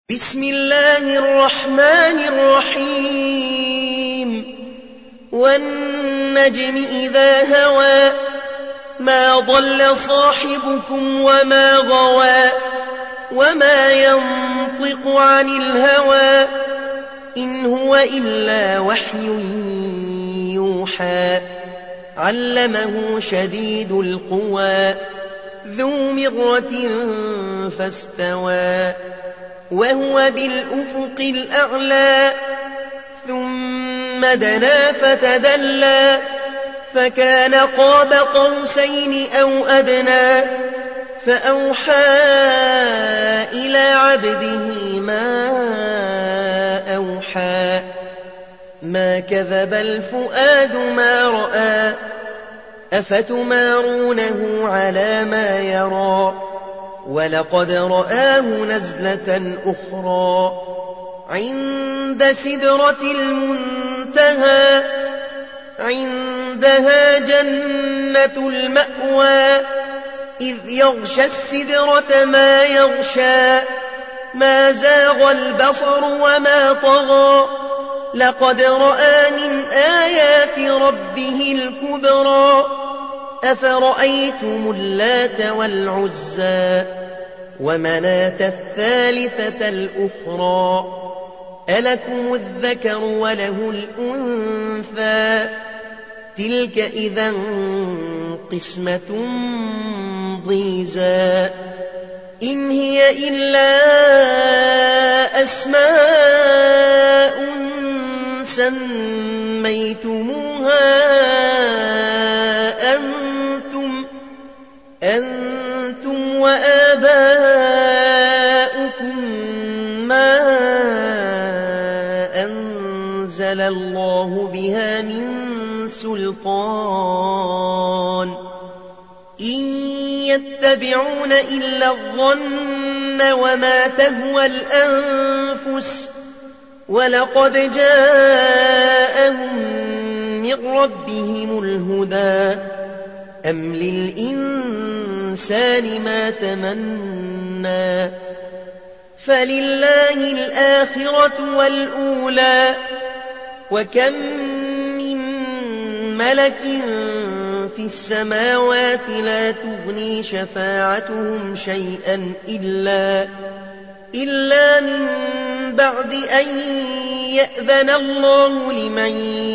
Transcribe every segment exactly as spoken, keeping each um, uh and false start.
بسم الله الرحمن الرحيم والنجم إذا هوى ما ضل صاحبكم وما غوى وما ينطق عن الهوى إن هو إلا وحي يوحى علمه شديد القوى ذو مرة فاستوى وهو بالأفق الأعلى ثم دنا فتدلى فكان قاب قوسين أو أدنى فأوحى إلى عبده ما أوحى ما كذب الفؤاد ما رأى أفتمارونه على ما يرى ولقد رآه نزلة أخرى عند سدرة المنتهى عندها جنة المأوى إذ يغشى السدرة ما يغشى ما زاغ البصر وما طغى لقد رأى من آيات ربه الكبرى أفرأيتم اللات والعزى ومناة الثالثة الأخرى ألكم الذكر وله الأنثى تلك إذا قسمة ضيزى إن هي إلا أسماء سميتموها أنتم, أنتم وآباؤكم ما أنزل الله بها من سلطان إن يتبعون إلا الظن وما تهوى الأنفس ولقد جاءهم من ربهم الهدى أم للإنسان ما تمنى فلله الآخرة والأولى وكم من ملك في السماوات لا تغني شفاعتهم شيئا إلا, إلا من بعد أن يأذن الله لمن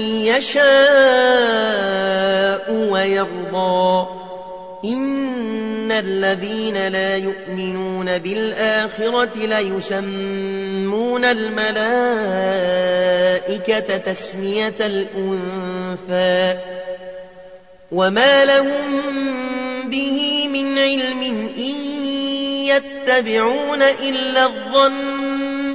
يشاء ويرضى إن الذين لا يؤمنون بالآخرة ليسمون الملائكة تسمية الأنثى وما لهم به من علم إن يتبعون إلا الظن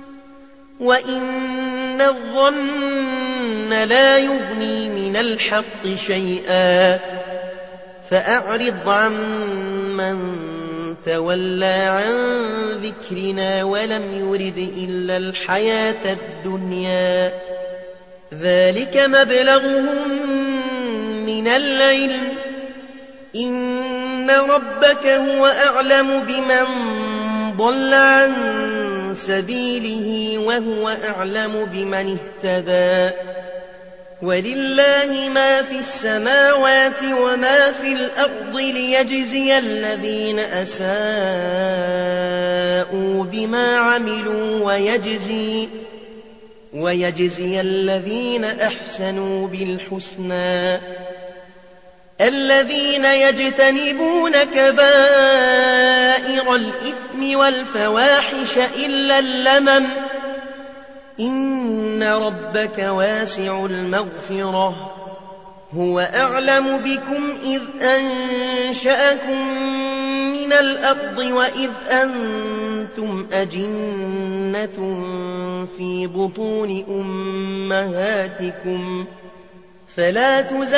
وإن الظن لا يغني من الحق شيئا فأعرض عن من تولى عن ذكرنا ولم يرد إلا الحياة الدنيا ذلك مبلغهم من العلم إن ربك هو أعلم بمن ضل عن سبيله وهو أعلم بمن اهتدى ولله ما في السماوات وما في الأرض ليجزي الذين أساءوا بما عملوا ويجزي, ويجزي الذين أحسنوا بالحسنى الذين يجتنبون كبائر الإثم والفواحش إلا اللمم إن ربك واسع المغفرة هو أعلم بكم إذ أنشأكم من الأرض وإذ أنتم أجنة في بطون أمهاتكم فلا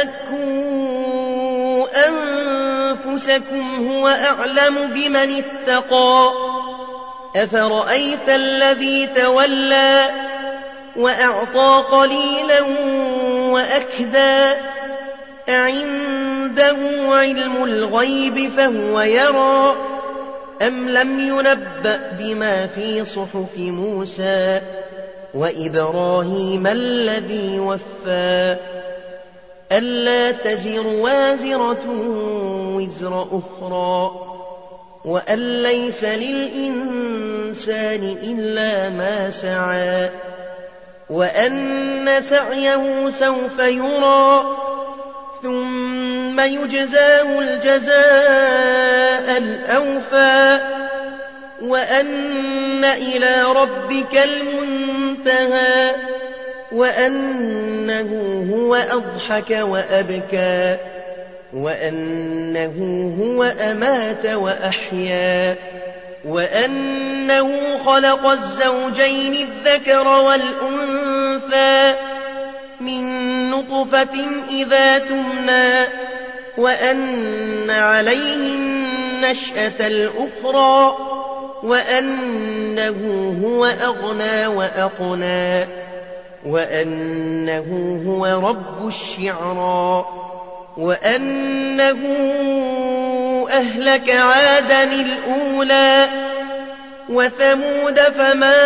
تزكوا أنفسكم هو أعلم بمن اتقى أفرأيت الذي تولى وأعطى قليلا وأكدى أعنده علم الغيب فهو يرى أَمْ لَمْ يُنَبَّأْ بِمَا فِي صُحُفِ مُوسَىٰ وَإِبْرَاهِيمَ الَّذِي وَفَّىٰ أَلَّا تَزِرُ وَازِرَةٌ وِزْرَ أُخْرَىٰ وَأَن لَّيْسَ لِلْإِنسَانِ إِلَّا مَا سَعَىٰ وَأَنَّ سَعْيَهُ سَوْفَ يُرَىٰ ثُمَّ يُجْزَاهُ الْجَزَاءَ الْأَوْفَىٰ وَأَنَّ إِلَىٰ رَبِّكَ الْمُنتَهَىٰ وَأَنَّهُ هُوَ أَضْحَكَ وَأَبْكَىٰ وَأَنَّهُ هُوَ أَمَاتَ وَأَحْيَا وَأَنَّهُ خَلَقَ الزَّوْجَيْنِ الذَّكَرَ وَالْأُنثَىٰ مِن نُّطْفَةٍ إِذَا تُمْنَىٰ وَأَنَّ عَلَيْهِ النَّشْأَةَ الْأُخْرَىٰ وَأَنَّهُ هُوَ أَغْنَىٰ وَأَقْنَىٰ وَأَنَّهُ هُوَ رَبُّ الشِّعْرَىٰ وَأَنَّهُ أَهْلَكَ عَادًا الْأُولَىٰ وَثَمُودَ فَمَا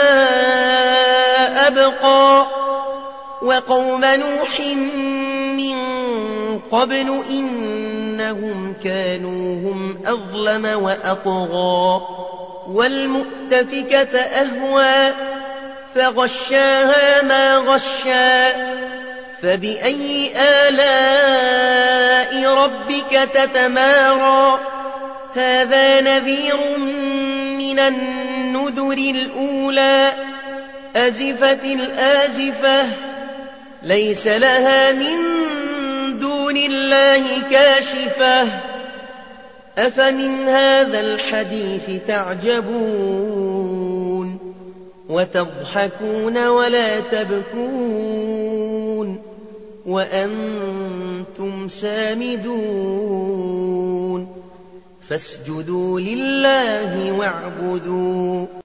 أَبْقَىٰ وَقَوْمَ نُوحٍ مِّن قَبْلُ إِنَّهُمْ كَانُوا هُمْ أَظْلَمَ وَأَطْغَىٰ وَالْمُؤْتَفِكَةَ أَهْوَىٰ فَغَشَّاهَا مَا غَشَّىٰ فَبِأَيِّ آلَاءِ رَبِّكَ تَتَمَارَىٰ هَٰذَا نَذِيرٌ مِّنَ النُّذُرِ الْأُولَىٰ أَزِفَتِ الْآزِفَةُ لَيْسَ لَهَا مِن دُونِ اللَّهِ كَاشِفَةٌ أَفَمِنْ هَٰذَا الْحَدِيثِ تَعْجَبُونَ وَتَضْحَكُونَ وَلَا تَبْكُونَ وَأَنتُمْ سَامِدُونَ فَاسْجُدُوا لِلَّهِ وَاعْبُدُوا